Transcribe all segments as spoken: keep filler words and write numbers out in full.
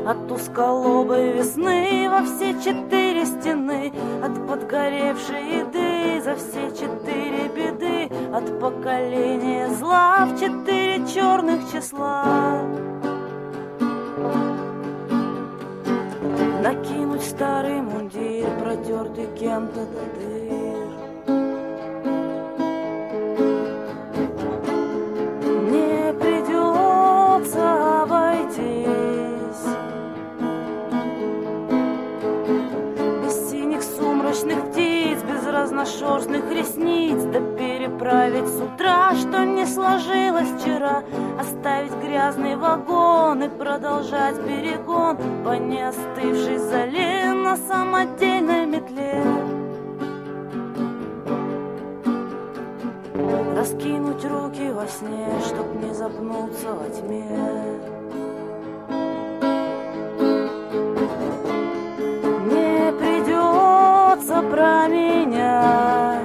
от узколобой весны во все четыре стены, от подгоревшей еды за все четыре беды, от поколения зла в четыре черных числа. Накинуть старый мундир, протертый кем-то до дыр. Не придется обойтись без синих сумрачных птиц, без разношерстных ресниц, да переправить с утра, что не сложилось вчера, оставить грязный вагон и продолжать перегон по неостывшей зале на самодельной метле. Раскинуть руки во сне, чтоб не запнуться во тьме. Не придется променять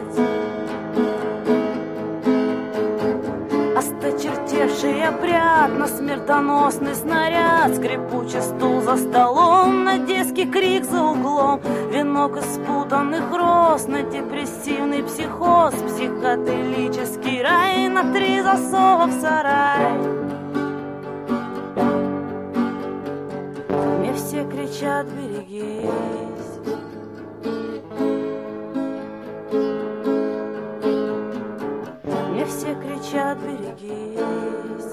осточертевший обряд на смертоносный снаряд, скрипучий стул за столом, на детский крик за углом, венок из спутанных роз на депрессивный психоз, психоделический рай на три засова в сарай. Мне все кричат: берегись. Мне все кричат: берегись.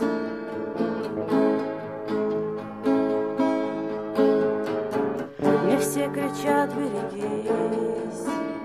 Мне все кричат: берегись.